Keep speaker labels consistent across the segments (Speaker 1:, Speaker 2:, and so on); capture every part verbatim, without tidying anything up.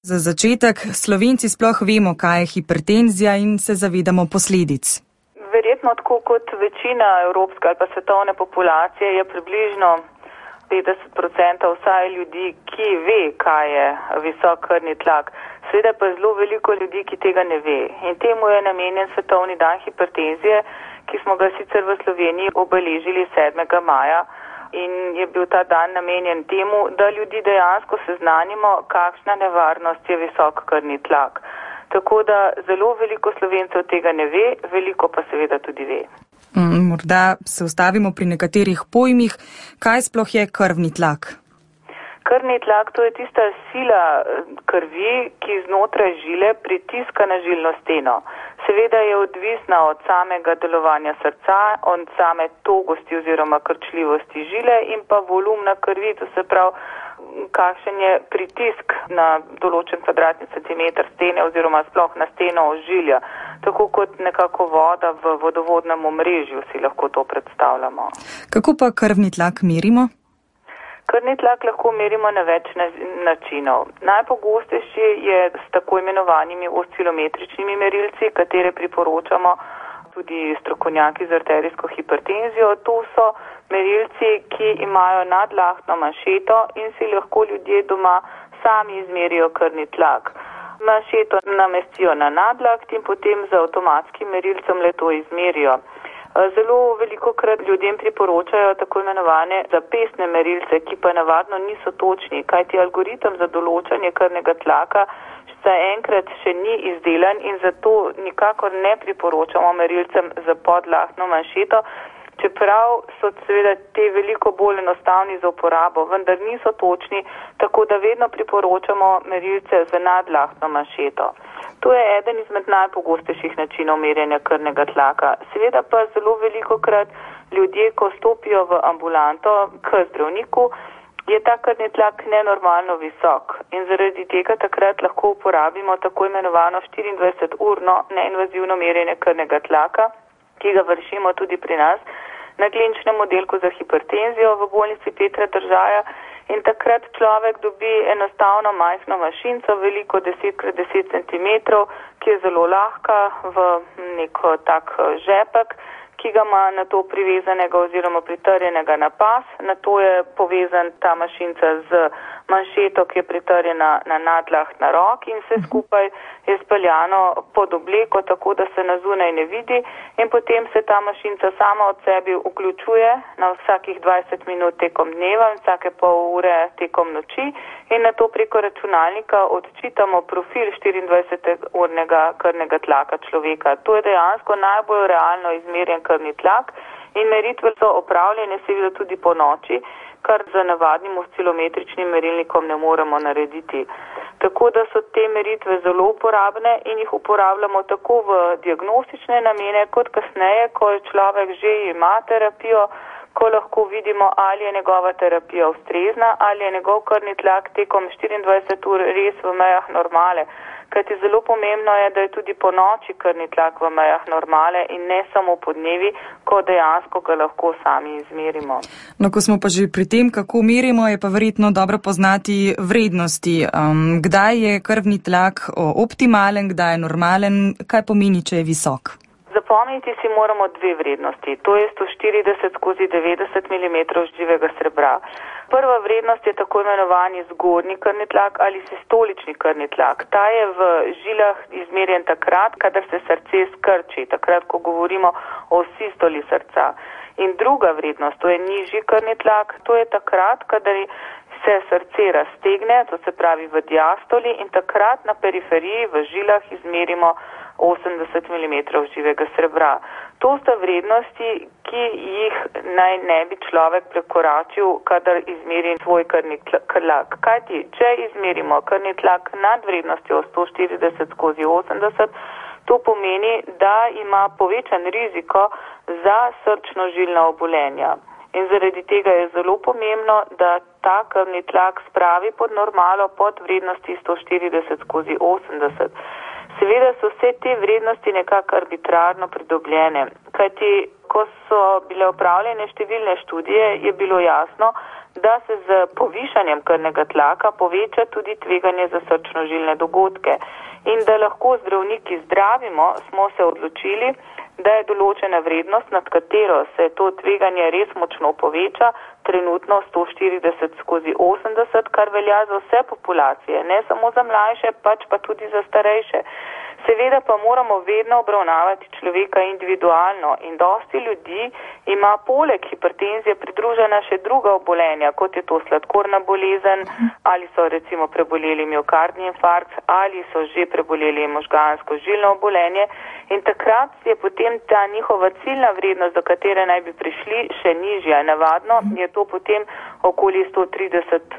Speaker 1: Za začetek, Slovenci sploh vemo, kaj je hipertenzija in se zavedamo posledic.
Speaker 2: Verjetno tako kot večina evropske ali pa svetovne populacije je približno petdeset procentov vsaj ljudi, ki ve, kaj je visok krvni tlak. Seveda pa zelo veliko ljudi, ki tega ne ve. In temu je namenjen Svetovni dan hipertenzije, ki smo ga sicer v Sloveniji obeležili sedmega maja. In je bil ta dan namenjen temu, da ljudi dejansko seznanimo, kakšna nevarnost je visok krvni tlak. Tako da zelo veliko Slovencev tega ne ve, veliko pa seveda tudi ve.
Speaker 1: Morda se ustavimo pri nekaterih pojmih. Kaj sploh je krvni tlak?
Speaker 2: Krvni tlak, to je tista sila krvi, ki znotraj žile pritiska na žilno steno. Seveda je odvisna od samega delovanja srca, od same togosti oziroma krčljivosti žile in pa volumna krvi, to se pravi, kakšen je pritisk na določen kvadratni centimeter stene oziroma sploh na steno ožilja. Tako kot nekako voda v vodovodnem omrežju si lahko to predstavljamo.
Speaker 1: Kako pa krvni tlak merimo?
Speaker 2: Krvni tlak lahko merimo na več načinov. Najpogostejši je s tako imenovanimi oscilometričnimi merilci, katere priporočamo tudi strokovnjaki z arterijsko hipertenzijo. To so merilci, ki imajo nadlahtno manšeto in si lahko ljudje doma sami izmerijo krvni tlak. Manšeto namestijo na nadlaht in potem z avtomatskim merilcem le to izmerijo. Zelo veliko krat ljudem priporočajo tako imenovane zapestne merilce, ki pa navadno niso točni, kajti algoritem za določanje krvnega tlaka zaenkrat še ni izdelan in zato nikakor ne priporočamo merilcem za podlahtno manšeto, čeprav so seveda te veliko bolj enostavni za uporabo, vendar niso točni, tako da vedno priporočamo merilce za nadlahtno manšeto. To je eden izmed najpogostejših načinov merjenja krvnega tlaka. Seveda pa zelo veliko krat ljudje, ko stopijo v ambulanto k zdravniku, je ta krvni tlak nenormalno visok in zaradi tega takrat lahko uporabimo tako imenovano štiriindvajseturno neinvazivno merjenje krvnega tlaka, ki ga vršimo tudi pri nas na kliničnem oddelku za hipertenzijo v bolnici Petra Držaja. In takrat človek dobi enostavno majhno mašinco, veliko deset krat deset centimetrov, ki je zelo lahka v neko tak žepek, ki ga ima na to privezanega oziroma pritrjenega na pas. Na to je povezan ta mašinca z manšeto, ki je pritrjena na nadlaht na roki in vse skupaj je speljano pod obleko, tako da se na zunaj ne vidi in potem se ta mašinca sama od sebe vključuje na vsakih dvajset minut tekom dneva in vsake pol ure tekom noči in na to preko računalnika odčitamo profil štiriindvajseturnega krvnega tlaka človeka. To je dejansko najbolj realno izmerjen krvni tlak in meritve so opravljene seveda tudi po noči, kar za navadnim oscilometričnim merilnikom ne moremo narediti. Tako da so te meritve zelo uporabne in jih uporabljamo tako v diagnostične namene, kot kasneje, ko človek že ima terapijo, ko lahko vidimo, ali je njegova terapija ustrezna, ali je njegov krvni tlak tekom štiriindvajset ur res v mejah normale. Kajti zelo pomembno je, da je tudi po noči krvni tlak v mejah normale in ne samo po dnevi, ko dejansko ga lahko sami izmerimo.
Speaker 1: No, ko smo pa že pri tem, kako merimo, je pa verjetno dobro poznati vrednosti. Um, kdaj je krvni tlak optimalen, kdaj je normalen, kaj pomeni, če je visok?
Speaker 2: Zapomniti si moramo dve vrednosti, to je sto štirideset skozi devetdeset milimetrov živega srebra. Prva vrednost je tako imenovani zgornji krvni tlak ali sistolični krvni tlak. Ta je v žilah izmerjen takrat, kadar se srce skrči, takrat, ko govorimo o sistoli srca. In druga vrednost, to je nižji krvni tlak, to je takrat, kadar se srce raztegne, to se pravi v diastoli in takrat na periferiji v žilah izmerimo osemdeset milimetrov živega srebra. To sta vrednosti, ki jih naj ne bi človek prekoračil, kadar izmeri svoj krvni tlak. Kajti, če izmerimo krvni tlak nad vrednostjo sto štirideset skozi osemdeset, to pomeni, da ima povečan riziko za srčno-žilna obolenja. In zaradi tega je zelo pomembno, da ta krvni tlak spravi pod normalo pod vrednosti sto štirideset skozi osemdeset. Seveda so vse te vrednosti nekako arbitrarno pridobljene, kajti Ko so bile opravljene številne študije, je bilo jasno, da se z povišanjem krvnega tlaka poveča tudi tveganje za srčno-žilne dogodke. In da lahko zdravniki zdravimo, smo se odločili, da je določena vrednost, nad katero se to tveganje res močno poveča, trenutno sto štirideset skozi osemdeset, kar velja za vse populacije, ne samo za mlajše, pač pa tudi za starejše. Seveda pa moramo vedno obravnavati človeka individualno in dosti ljudi ima poleg hipertenzije pridružena še druga obolenja, kot je to sladkorna bolezen, ali so recimo preboleli miokardni infarkt, ali so že preboleli možgansko žilno obolenje in takrat je potem ta njihova ciljna vrednost, do katere naj bi prišli, še nižja. Navadno je to potem okoli sto trideset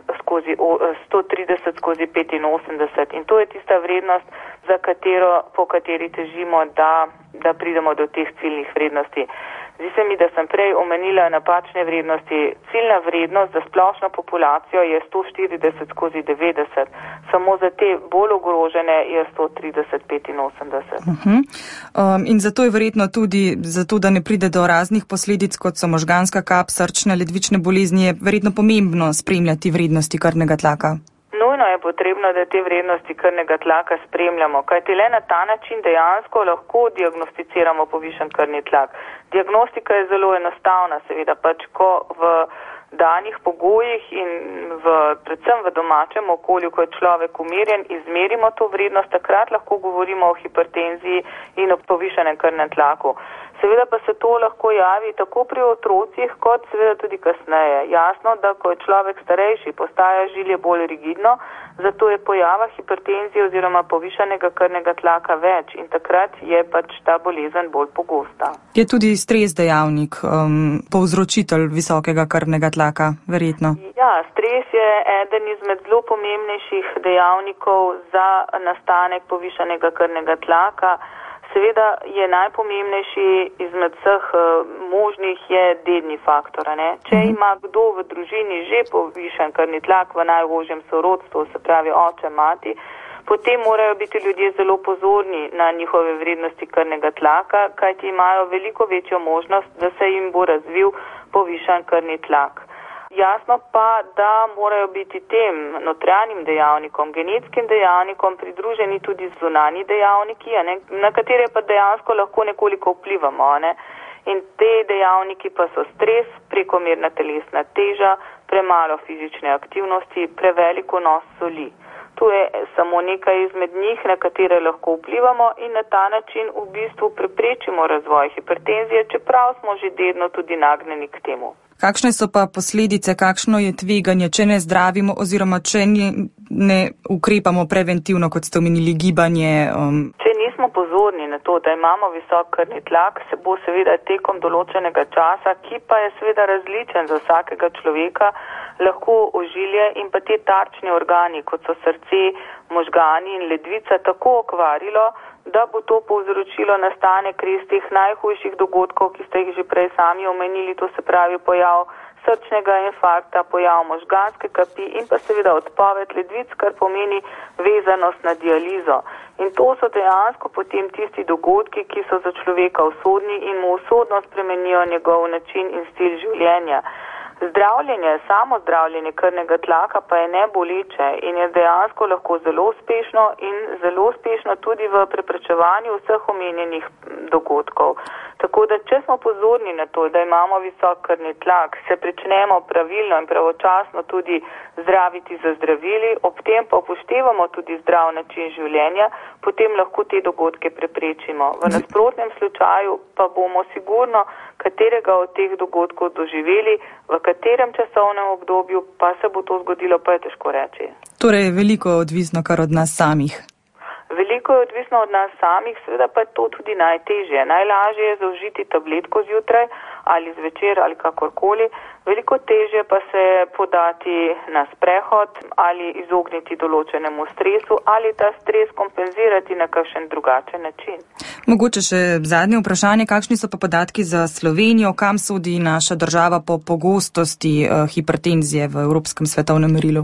Speaker 2: skozi petinosemdeset in to je tista vrednost, za katero, po kateri težimo, da, da pridemo do teh ciljnih vrednosti. Zdi se mi, da sem prej omenila napačne vrednosti. Ciljna vrednost za splošno populacijo je sto štirideset skozi devetdeset, samo za te bolj ogrožene je sto trideset petinosemdeset.
Speaker 1: Uh-huh. Um, in zato je verjetno tudi, zato da ne pride do raznih posledic, kot so možganska kap, srčne, ledvične bolezni, je verjetno pomembno spremljati vrednosti krvnega tlaka.
Speaker 2: Nujno je potrebno, da te vrednosti krvnega tlaka spremljamo, kajti le na ta način dejansko lahko diagnosticiramo povišen krvni tlak. Diagnostika je zelo enostavna, seveda pač ko v danih pogojih in v, predvsem v domačem okolju, ko je človek umirjen, izmerimo to vrednost, takrat lahko govorimo o hipertenziji in o povišenem krvnem tlaku. Seveda pa se to lahko javi tako pri otrocih, kot seveda tudi kasneje. Jasno, da ko je človek starejši, postaja žilje bolj rigidno, zato je pojava hipertenzije oziroma povišanega krvnega tlaka več in takrat je pač ta bolezen bolj pogosta.
Speaker 1: Je tudi stres dejavnik, um, povzročitelj visokega krvnega tlaka, verjetno?
Speaker 2: Ja, stres je eden izmed zelo pomembnejših dejavnikov za nastanek povišanega krvnega tlaka. Seveda je najpomembnejši izmed vseh uh, možnih je dedni faktor. Ne? Če ima kdo v družini že povišen krvni tlak v najožjem sorodstvu, se pravi oče, mati, potem morajo biti ljudje zelo pozorni na njihove vrednosti krvnega tlaka, kajti imajo veliko večjo možnost, da se jim bo razvil povišen krvni tlak. Jasno pa, da morajo biti tem notranjim dejavnikom, genetskim dejavnikom pridruženi tudi zunanji dejavniki, ne, na katere pa dejansko lahko nekoliko vplivamo. Ne. In te dejavniki pa so stres, prekomerna telesna teža, premalo fizične aktivnosti, preveliko vnos soli. To je samo nekaj izmed njih, na katere lahko vplivamo in na ta način v bistvu preprečimo razvoj hipertenzije, čeprav smo že dedno tudi nagnjeni k temu.
Speaker 1: Kakšne so pa posledice, kakšno je tveganje, če ne zdravimo oziroma če ne, ne ukrepamo preventivno, kot ste omenili, gibanje? Um...
Speaker 2: Če nismo pozorni na to, da imamo visok krvni tlak, se bo seveda tekom določenega časa, ki pa je seveda različen za vsakega človeka, lahko ožilje in pa te tarčni organi, kot so srce, možgani in ledvica, tako okvarilo, da bo to povzročilo nastanek res teh najhujših dogodkov, ki ste jih že prej sami omenili, to se pravi pojav srčnega infarkta, pojav možganske kapi in pa seveda odpoved ledvic, kar pomeni vezanost na dializo. In to so dejansko potem tisti dogodki, ki so za človeka usodni in mu usodno spremenijo njegov način in stil življenja. Zdravljenje, samo zdravljenje krvnega tlaka pa je neboleče in je dejansko lahko zelo uspešno in zelo uspešno tudi v preprečevanju vseh omenjenih dogodkov. Tako da, če smo pozorni na to, da imamo visok krvni tlak, se pričnemo pravilno in pravočasno tudi zdraviti za zdravili, ob tem pa upoštevamo tudi zdrav način življenja, potem lahko te dogodke preprečimo. V nasprotnem slučaju pa bomo sigurno katerega od teh dogodkov doživeli, v katerem časovnem obdobju pa se bo to zgodilo, pa je težko reči.
Speaker 1: Torej je veliko odvisno kar od nas samih.
Speaker 2: Veliko je odvisno od nas samih, seveda pa je to tudi najtežje. Najlažje je zaužiti tabletko zjutraj ali zvečer ali kakorkoli. Veliko težje pa se je podati na sprehod ali izogniti določenemu stresu ali ta stres kompenzirati na kakšen drugačen način.
Speaker 1: Mogoče še zadnje vprašanje, kakšni so pa podatki za Slovenijo, kam sodi naša država po pogostosti uh, hipertenzije v evropskem svetovnem merilu?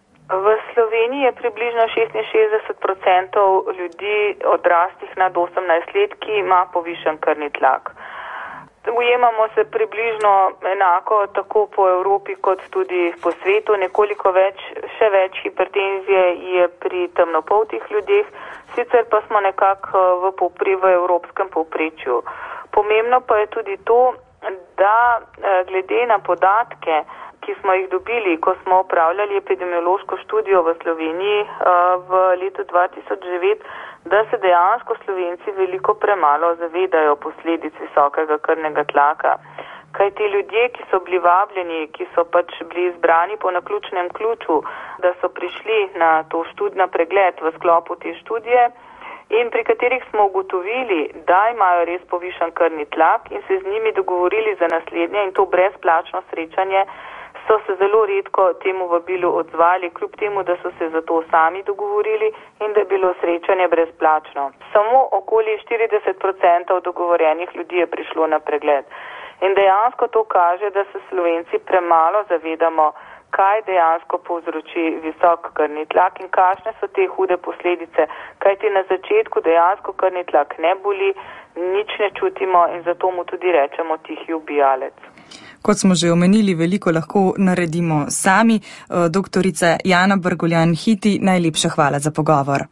Speaker 2: V Sloveniji je približno šestinšestdeset odstotkov ljudi odraslih nad osemnajst let, ki ima povišen krvni tlak. ujemamo se približno enako tako po Evropi kot tudi po svetu. Nekoliko več, še več hipertenzije je pri temnopoltih ljudeh, sicer pa smo nekako v, povpre, v evropskem povprečju. Pomembno pa je tudi to, da glede na podatke, ki smo jih dobili, ko smo upravljali epidemiološko študijo v Sloveniji v letu dva tisoč devet, da se dejansko Slovenci veliko premalo zavedajo posledic visokega krvnega tlaka. Kaj ti ljudje, ki so bili vabljeni, ki so pač bili izbrani po naključnem ključu, da so prišli na to štud, na pregled v sklopu te študije in pri katerih smo ugotovili, da imajo res povišan krvni tlak in se z njimi dogovorili za naslednje in to brezplačno srečanje, so se zelo redko temu vabilu odzvali, kljub temu, da so se za to sami dogovorili in da je bilo srečanje brezplačno. Samo okoli štirideset odstotkov dogovorjenih ljudi je prišlo na pregled. In dejansko to kaže, da se Slovenci premalo zavedamo, kaj dejansko povzroči visok krvni tlak in kakšne so te hude posledice. Kajti na začetku dejansko krvni tlak ne boli, nič ne čutimo in zato mu tudi rečemo tihi ubijalec.
Speaker 1: Kot smo že omenili, veliko lahko naredimo sami. Doktorica Jana Brguljan Hiti, najlepša hvala za pogovor.